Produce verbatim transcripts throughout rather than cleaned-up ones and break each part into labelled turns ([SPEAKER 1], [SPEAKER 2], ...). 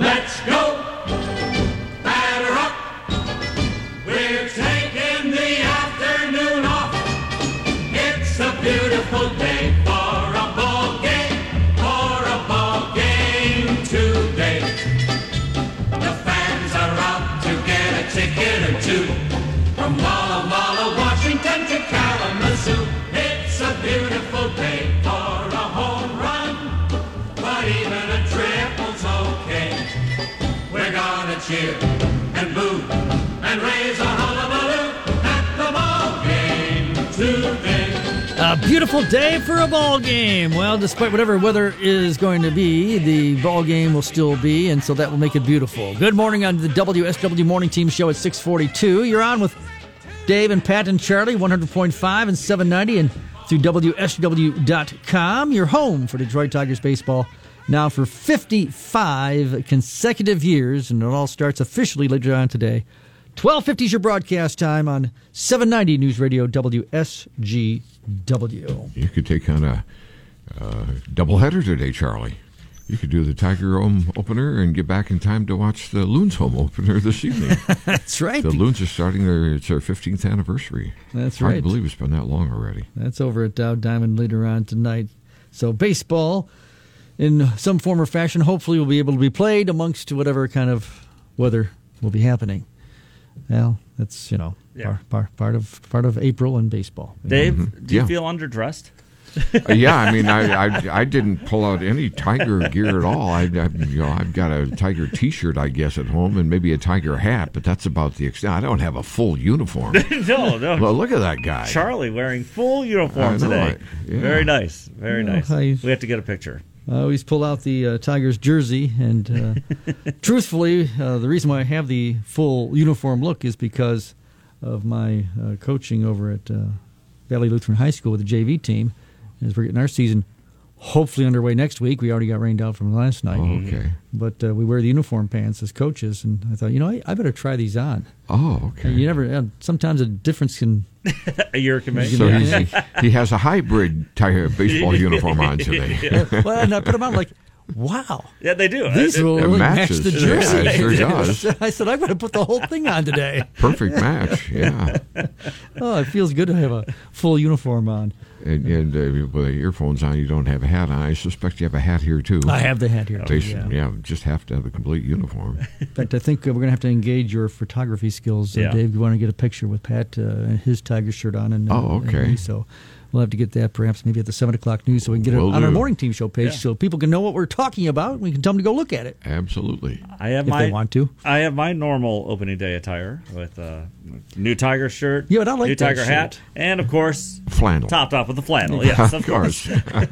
[SPEAKER 1] Let's go. Batter up. We're taking the afternoon off. It's a beautiful day for a ball game, for a ball game today. The fans are out to get a ticket or two. From Walla Walla, Washington to Kalamazoo. It's a beautiful day for a home run, but even a triple's okay. We're gonna cheer and boo and raise a hullabaloo at the ball game today.
[SPEAKER 2] A beautiful day for a ball game. Well, despite whatever weather is going to be, the ball game will still be, and so that will make it beautiful. Good morning on the W S W Morning Team Show at six forty-two. You're on with Dave and Pat and Charlie, one hundred point five and seven ninety, and through W S W dot com, your home for Detroit Tigers baseball, now for fifty-five consecutive years, and it all starts officially later on today. twelve fifty is your broadcast time on seven ninety News Radio W S G W.
[SPEAKER 3] You could take on a uh, doubleheader today, Charlie. You could do the Tiger home opener and get back in time to watch the Loons home opener this evening.
[SPEAKER 2] That's right.
[SPEAKER 3] The Loons are starting their it's their fifteenth anniversary.
[SPEAKER 2] That's
[SPEAKER 3] Hard
[SPEAKER 2] right.
[SPEAKER 3] to believe it's been that long already.
[SPEAKER 2] That's over at Dow Diamond later on tonight. So baseball, in some form or fashion, hopefully will be able to be played amongst whatever kind of weather will be happening. Well, that's, you know,
[SPEAKER 4] Yeah.
[SPEAKER 2] part, part, part of part of April in baseball.
[SPEAKER 4] Dave,
[SPEAKER 3] Mhm.
[SPEAKER 4] do you
[SPEAKER 3] Yeah.
[SPEAKER 4] feel underdressed?
[SPEAKER 3] Uh, yeah, I mean, I, I I didn't pull out any Tiger gear at all. I, I you know I've got a Tiger T-shirt, I guess, at home, and maybe a Tiger hat, but that's about the extent. I don't have a full uniform.
[SPEAKER 4] no, no.
[SPEAKER 3] Well, look at that guy.
[SPEAKER 4] Charlie wearing full uniform
[SPEAKER 3] I know,
[SPEAKER 4] today.
[SPEAKER 3] I- yeah.
[SPEAKER 4] Very nice. Very
[SPEAKER 2] Well,
[SPEAKER 4] nice.
[SPEAKER 2] I-
[SPEAKER 4] We have to get a picture.
[SPEAKER 2] I always pull out the uh, Tigers jersey, and uh, truthfully, uh, the reason why I have the full uniform look is because of my uh, coaching over at uh, Valley Lutheran High School with the J V team. As we're getting our season hopefully underway next week. We already got rained out from last night.
[SPEAKER 3] Oh, okay.
[SPEAKER 2] But uh, we wear the uniform pants as coaches, and I thought, you know, I, I better try these on.
[SPEAKER 3] Oh, okay.
[SPEAKER 2] You never. Uh, sometimes a difference can.
[SPEAKER 4] You're committed.
[SPEAKER 3] So
[SPEAKER 2] Yeah.
[SPEAKER 3] he's, he has a hybrid Tiger baseball uniform on today.
[SPEAKER 2] Well, and I put them on like, wow.
[SPEAKER 4] Yeah, they do.
[SPEAKER 2] These
[SPEAKER 4] It-
[SPEAKER 2] will
[SPEAKER 3] it
[SPEAKER 2] really
[SPEAKER 3] matches.
[SPEAKER 2] match the
[SPEAKER 3] Yeah,
[SPEAKER 2] jersey.
[SPEAKER 3] it sure does.
[SPEAKER 2] I said, I'm going to put the whole thing on today.
[SPEAKER 3] Perfect match. Yeah.
[SPEAKER 2] Oh, it feels good to have a full uniform on.
[SPEAKER 3] And, and uh, with the earphones on, you don't have a hat on. I suspect you have a hat here too.
[SPEAKER 2] I have the hat here.
[SPEAKER 3] They
[SPEAKER 2] Too,
[SPEAKER 3] should-
[SPEAKER 2] yeah.
[SPEAKER 3] yeah, just have to have the complete uniform.
[SPEAKER 2] In fact, I think uh, we're going to have to engage your photography skills. Uh,
[SPEAKER 4] Yeah.
[SPEAKER 2] Dave, you want to get a picture with Pat uh, and his Tiger shirt on. And, uh,
[SPEAKER 3] Oh,
[SPEAKER 2] and
[SPEAKER 3] okay.
[SPEAKER 2] me, so we'll have to get that perhaps maybe at the seven o'clock news so we can get it
[SPEAKER 3] Will
[SPEAKER 2] on our
[SPEAKER 3] do.
[SPEAKER 2] morning team show page
[SPEAKER 4] Yeah.
[SPEAKER 2] so people can know what we're talking about. We can tell them to go look at it
[SPEAKER 3] Absolutely.
[SPEAKER 4] I have
[SPEAKER 2] if
[SPEAKER 4] my
[SPEAKER 2] they want to.
[SPEAKER 4] I have my normal opening day attire with a new Tiger shirt,
[SPEAKER 2] Yeah, but I like
[SPEAKER 4] new
[SPEAKER 2] that
[SPEAKER 4] Tiger
[SPEAKER 2] shirt.
[SPEAKER 4] hat, and of course
[SPEAKER 3] Flannel.
[SPEAKER 4] topped off with the flannel. Yes,
[SPEAKER 3] of course.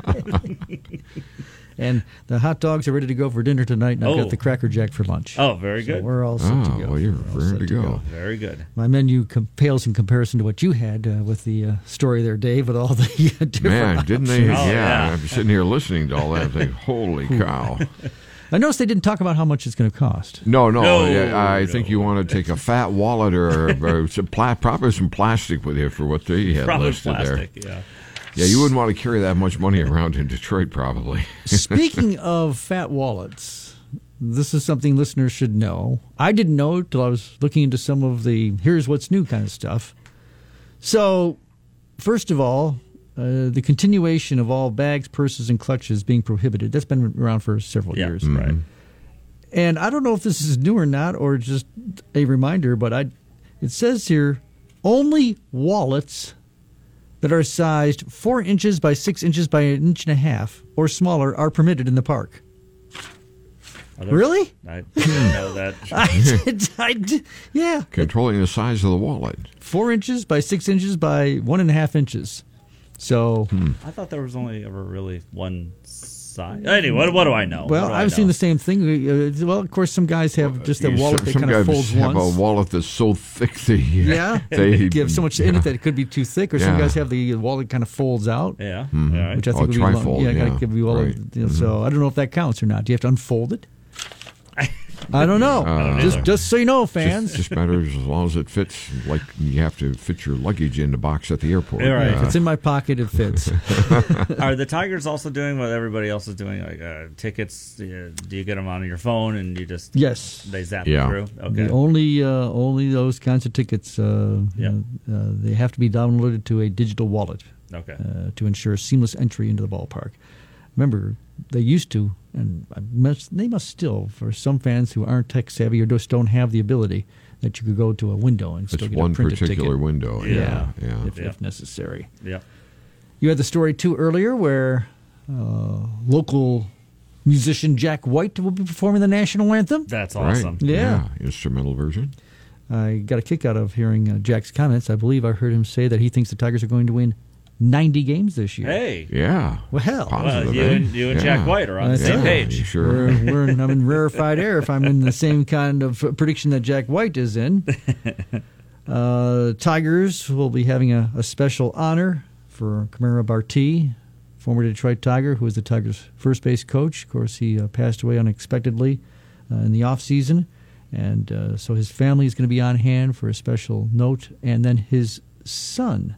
[SPEAKER 2] And the hot dogs are ready to go for dinner tonight, and I've
[SPEAKER 4] Oh.
[SPEAKER 2] got the Cracker Jack for lunch.
[SPEAKER 4] Oh, very
[SPEAKER 2] So
[SPEAKER 4] good.
[SPEAKER 2] we're all set to
[SPEAKER 3] Oh,
[SPEAKER 2] go.
[SPEAKER 3] well, you're
[SPEAKER 2] We're all
[SPEAKER 3] ready
[SPEAKER 2] set
[SPEAKER 3] to go.
[SPEAKER 4] Very good.
[SPEAKER 2] My menu com- pales in comparison to what you had uh, with the uh, story there, Dave, with all the uh, different
[SPEAKER 3] Man, didn't they?
[SPEAKER 2] options.
[SPEAKER 4] Oh,
[SPEAKER 3] yeah,
[SPEAKER 4] yeah.
[SPEAKER 3] I'm sitting here listening to all that. Thing. Holy cow!
[SPEAKER 2] I noticed they didn't talk about how much it's going to cost.
[SPEAKER 3] No, no.
[SPEAKER 4] No,
[SPEAKER 3] yeah, I
[SPEAKER 4] no.
[SPEAKER 3] think you want to take a fat wallet or, or some pla- probably some plastic with you for what they had
[SPEAKER 4] Probably
[SPEAKER 3] listed
[SPEAKER 4] plastic.
[SPEAKER 3] there.
[SPEAKER 4] Yeah.
[SPEAKER 3] Yeah, you wouldn't want to carry that much money around in Detroit, probably.
[SPEAKER 2] Speaking of fat wallets, this is something listeners should know. I didn't know till I was looking into some of the here's what's new kind of stuff. So, first of all, uh, the continuation of all bags, purses, and clutches being prohibited. That's been around for several
[SPEAKER 4] Yeah,
[SPEAKER 2] years.
[SPEAKER 4] right.
[SPEAKER 2] And I don't know if this is new or not, or just a reminder, but I, it says here, only wallets that are sized four inches by six inches by an inch and a half or smaller are permitted in the park.
[SPEAKER 4] Are there-
[SPEAKER 2] Really?
[SPEAKER 4] I didn't know that.
[SPEAKER 2] I did, I did, yeah.
[SPEAKER 3] Controlling the size of the wallet.
[SPEAKER 2] Four inches by six inches by one and a half inches. So,
[SPEAKER 4] I thought there was only ever really one size. Anyway, what, what do I know?
[SPEAKER 2] well,
[SPEAKER 4] What do I
[SPEAKER 2] I've seen
[SPEAKER 4] know?
[SPEAKER 2] the same thing. Uh, well, of course, some guys have just a
[SPEAKER 3] You-
[SPEAKER 2] wallet
[SPEAKER 3] some,
[SPEAKER 2] that
[SPEAKER 3] some
[SPEAKER 2] kind of
[SPEAKER 3] guys
[SPEAKER 2] folds
[SPEAKER 3] have
[SPEAKER 2] once.
[SPEAKER 3] a wallet that's so thick they
[SPEAKER 2] Yeah,
[SPEAKER 3] they
[SPEAKER 2] give so much in
[SPEAKER 3] yeah.
[SPEAKER 2] it that it could be too thick, or some
[SPEAKER 3] Yeah.
[SPEAKER 2] guys have the wallet kind of folds out,
[SPEAKER 4] Yeah.
[SPEAKER 3] Mhm.
[SPEAKER 4] All right.
[SPEAKER 2] which I think
[SPEAKER 3] Oh,
[SPEAKER 2] would be long.
[SPEAKER 3] trifold,
[SPEAKER 2] Yeah,
[SPEAKER 3] yeah,
[SPEAKER 2] gotta give you all.
[SPEAKER 3] right.
[SPEAKER 2] Of, you know, So I don't know if that counts or not. Do you have to unfold it? I don't know.
[SPEAKER 3] Uh,
[SPEAKER 2] just just so you know, fans.
[SPEAKER 3] Just, just matters as long as it fits. Like you have to fit your luggage in the box at the airport.
[SPEAKER 4] Yeah, right.
[SPEAKER 2] If it's in my pocket, it fits.
[SPEAKER 4] Are the Tigers also doing what everybody else is doing? Like uh, tickets? Do you, do you get them on your phone and you just
[SPEAKER 2] Yes.
[SPEAKER 4] they zap
[SPEAKER 3] Yeah.
[SPEAKER 4] them through? Okay.
[SPEAKER 2] The only uh, only those kinds of tickets. Uh,
[SPEAKER 4] Yeah.
[SPEAKER 2] uh, uh, they have to be downloaded to a digital wallet
[SPEAKER 4] Okay.
[SPEAKER 2] uh, to ensure seamless entry into the ballpark. Remember, they used to, and I must, they must still, for some fans who aren't tech savvy or just don't have the ability, that you could go to a window and still
[SPEAKER 3] It's
[SPEAKER 2] get
[SPEAKER 3] one
[SPEAKER 2] a printed
[SPEAKER 3] particular
[SPEAKER 2] ticket.
[SPEAKER 3] window.
[SPEAKER 2] Yeah,
[SPEAKER 3] Yeah, yeah.
[SPEAKER 2] If,
[SPEAKER 4] Yeah.
[SPEAKER 2] if necessary.
[SPEAKER 4] Yeah.
[SPEAKER 2] You had the story too earlier where uh, local musician Jack White will be performing the national anthem.
[SPEAKER 4] That's
[SPEAKER 3] Right.
[SPEAKER 4] awesome.
[SPEAKER 2] Yeah.
[SPEAKER 3] Instrumental version.
[SPEAKER 2] I got a kick out of hearing uh, Jack's comments. I believe I heard him say that he thinks the Tigers are going to win ninety games this year.
[SPEAKER 4] Hey.
[SPEAKER 3] Yeah.
[SPEAKER 2] Well, hell.
[SPEAKER 3] Positive,
[SPEAKER 4] Well, you
[SPEAKER 3] eh?
[SPEAKER 4] and you and
[SPEAKER 3] Yeah.
[SPEAKER 4] Jack White are on the
[SPEAKER 2] That's
[SPEAKER 4] same
[SPEAKER 2] right.
[SPEAKER 4] page.
[SPEAKER 3] You sure?
[SPEAKER 2] We're, we're in, I'm in rarefied air if I'm in the same kind of prediction that Jack White is in. Uh, Tigers will be having a, a special honor for Camara Barti, former Detroit Tiger, who was the Tigers' first base coach. Of course, he uh, passed away unexpectedly uh, in the offseason. And uh, so his family is going to be on hand for a special note. And then his son,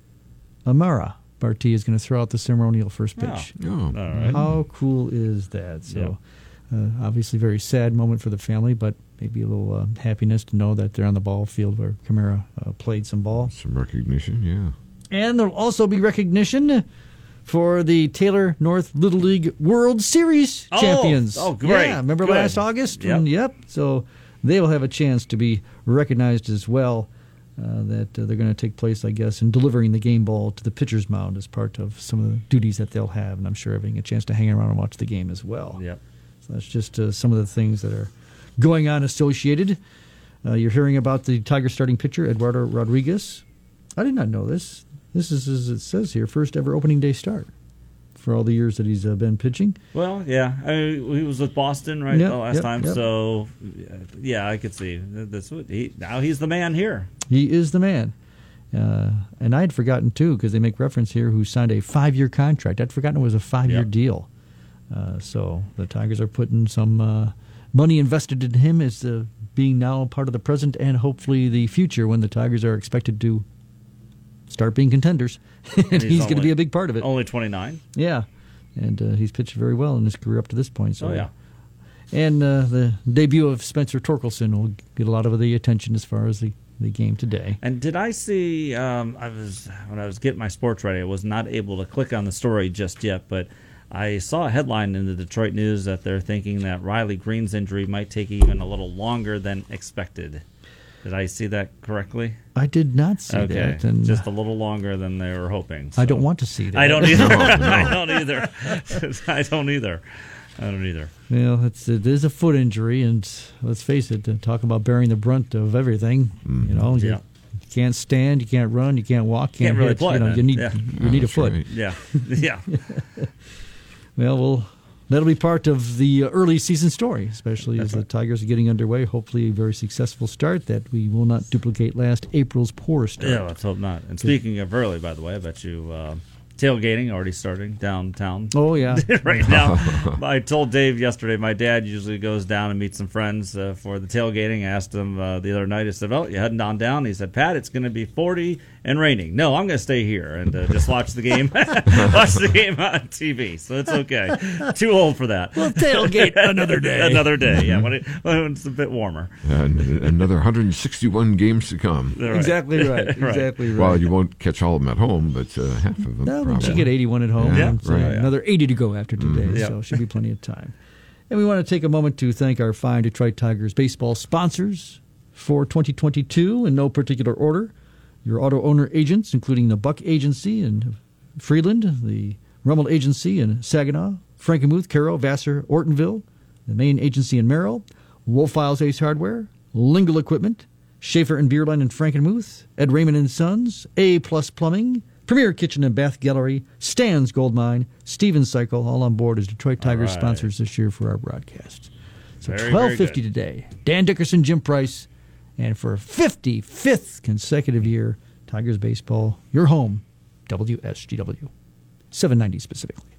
[SPEAKER 2] Amara Barti, is going to throw out the ceremonial first pitch.
[SPEAKER 3] Oh.
[SPEAKER 4] All right.
[SPEAKER 2] How cool is that? So, uh, obviously, very sad moment for the family, but maybe a little uh, happiness to know that they're on the ball field where Camara uh, played some ball.
[SPEAKER 3] Some recognition, yeah.
[SPEAKER 2] And there'll also be recognition for the Taylor North Little League World Series
[SPEAKER 4] Oh,
[SPEAKER 2] champions.
[SPEAKER 4] oh, great.
[SPEAKER 2] Yeah, remember
[SPEAKER 4] Good.
[SPEAKER 2] last August?
[SPEAKER 4] Yep.
[SPEAKER 2] When- yep. So they will have a chance to be recognized as well. Uh, that uh, they're going to take place, I guess, in delivering the game ball to the pitcher's mound as part of some of the duties that they'll have. And I'm sure having a chance to hang around and watch the game as well.
[SPEAKER 4] Yep.
[SPEAKER 2] So that's just uh, some of the things that are going on associated. Uh, you're hearing about the Tiger starting pitcher, Eduardo Rodriguez. I did not know this. This is, as it says here, first ever opening day start for all the years that he's uh, been pitching.
[SPEAKER 4] Well, yeah, I mean, he was with Boston right
[SPEAKER 2] Yep,
[SPEAKER 4] the last
[SPEAKER 2] yep,
[SPEAKER 4] time,
[SPEAKER 2] yep.
[SPEAKER 4] so yeah, I could see that's what he now he's the man here.
[SPEAKER 2] He is the man. Uh, and I had forgotten, too, because they make reference here, who signed a five-year contract. I'd forgotten it was a five-year
[SPEAKER 4] Yep.
[SPEAKER 2] deal. Uh, so the Tigers are putting some uh, money invested in him as uh, being now part of the present and hopefully the future when the Tigers are expected to start being contenders. and he's, going to
[SPEAKER 4] only-
[SPEAKER 2] be a big part of it.
[SPEAKER 4] Only twenty-nine.
[SPEAKER 2] Yeah. And uh, he's pitched very well in his career up to this point. So.
[SPEAKER 4] Oh yeah.
[SPEAKER 2] And uh, the debut of Spencer Torkelson will get a lot of the attention as far as the, the game today.
[SPEAKER 4] And did I see? Um, I was when I was getting my sports ready. I was not able to click on the story just yet, but I saw a headline in the Detroit News that they're thinking that Riley Green's injury might take even a little longer than expected. Did I see that correctly?
[SPEAKER 2] I did not see
[SPEAKER 4] Okay,
[SPEAKER 2] that. And
[SPEAKER 4] just a little longer than they were hoping.
[SPEAKER 2] I
[SPEAKER 4] so.
[SPEAKER 2] don't want to see that.
[SPEAKER 4] I don't either. I don't either. I don't either. I don't either.
[SPEAKER 2] Well, it's, it is a foot injury, and let's face it, to talk about bearing the brunt of everything. You know, you,
[SPEAKER 4] Yeah.
[SPEAKER 2] you can't stand, you can't run, you can't walk, can't,
[SPEAKER 4] Can't really
[SPEAKER 2] hit.
[SPEAKER 4] play,
[SPEAKER 2] You know,
[SPEAKER 4] man.
[SPEAKER 2] you need
[SPEAKER 4] Yeah.
[SPEAKER 2] you need a
[SPEAKER 3] That's
[SPEAKER 2] foot.
[SPEAKER 3] right.
[SPEAKER 4] Yeah, yeah.
[SPEAKER 2] Well, well, that'll be part of the early season story, especially as the Tigers are getting underway. Hopefully, a very successful start that we will not duplicate last April's poor start.
[SPEAKER 4] Yeah, let's hope not. And speaking of early, by the way, I bet you uh, tailgating already starting downtown.
[SPEAKER 2] Oh yeah,
[SPEAKER 4] Right now, I told Dave yesterday. My dad usually goes down and meets some friends uh, for the tailgating. I asked him uh, the other night. I said, "Oh, you heading on down?" He said, "Pat, it's going to be forty and raining." No, I'm going to stay here and uh, just watch the game. Watch the game on T V. So it's okay. Too old for that.
[SPEAKER 2] we'll tailgate another day.
[SPEAKER 4] Another day. Yeah, when, it, when it's a bit warmer.
[SPEAKER 3] And another one hundred sixty-one games to come.
[SPEAKER 4] Right.
[SPEAKER 2] Exactly right.
[SPEAKER 4] Right.
[SPEAKER 2] Exactly right.
[SPEAKER 3] Well, you won't catch all of them at home, but uh, half of them
[SPEAKER 2] No, but
[SPEAKER 3] probably.
[SPEAKER 2] you get eighty-one at home.
[SPEAKER 3] Yeah,
[SPEAKER 2] and so
[SPEAKER 3] right.
[SPEAKER 2] Another eighty to go after today,
[SPEAKER 4] Yeah.
[SPEAKER 2] so should be plenty of time. And we want to take a moment to thank our fine Detroit Tigers baseball sponsors for twenty twenty-two in no particular order. Your auto owner agents, including the Buck Agency in Freeland, the Rummel Agency in Saginaw, Frankenmuth, Carroll, Vassar, Ortonville, the Main Agency in Merrill, Wolfiles Ace Hardware, Lingle Equipment, Schaefer and Beerline in Frankenmuth, Ed Raymond and Sons, A Plus Plumbing, Premier Kitchen and Bath Gallery, Stan's Gold Mine, Stevens Cycle, all on board as Detroit Tigers
[SPEAKER 4] right.
[SPEAKER 2] sponsors this year for our broadcast. So
[SPEAKER 4] Very, very
[SPEAKER 2] twelve fifty
[SPEAKER 4] good.
[SPEAKER 2] today. Dan Dickerson, Jim Price, and for a fifty-fifth consecutive year, Tigers baseball, your home, W S G W, seven ninety specifically.